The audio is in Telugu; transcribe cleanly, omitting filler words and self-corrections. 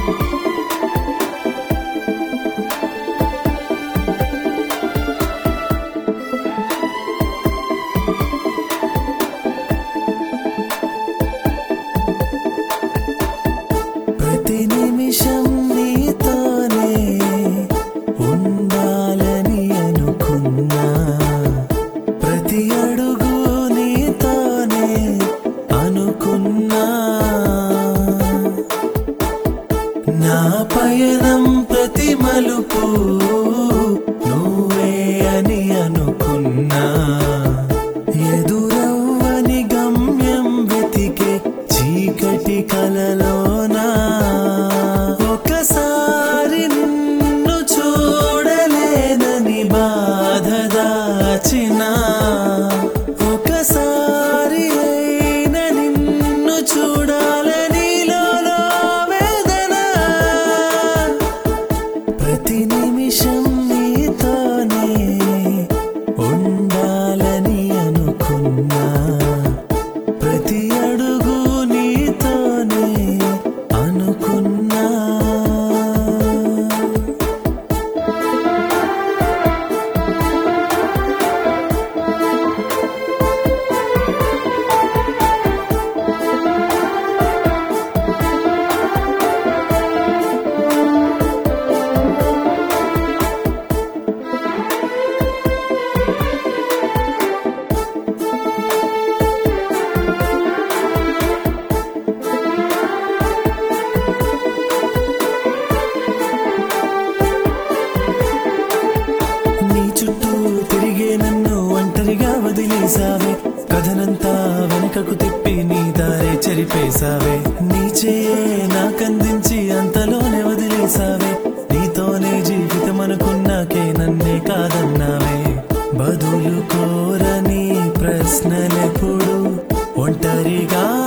ప్రతి నిమిషం నీతోనే ఉండాలని అనుకున్నా, ప్రతి అడుగు నీతోనే అనుకున్నా, నా పయనం ప్రతి మలుపు నువ్వే అని అనుకున్నా, ఎదురవ్వని గమ్యం వెతికే చీకటి కలలోనా ఒకసారి నిన్ను చూడలేదని బాధ దాచినా, ఒకసారి అయిన నిన్ను చూడాలని లోలో వేదన, ప్రతి నిమిషం నీతోనే ఉండాలని అనుకున్నా, ప్రతి అడుగు నీతోనే అనుకున్నా. నీ చుట్టూ తిరిగే నన్ను ఒంటరిగా వదిలేసావే, కథనంతా వెనకకు తిప్పి నీ దారే చెరిపేశావే, నీ చేయే నాకందించి అంతలోనే వదిలేసావే, నీతోనే జీవితం అనుకున్నాకే నన్నే కాదన్నావే, బదులు కోరని ప్రశ్నలెప్పుడు ఒంటరిగా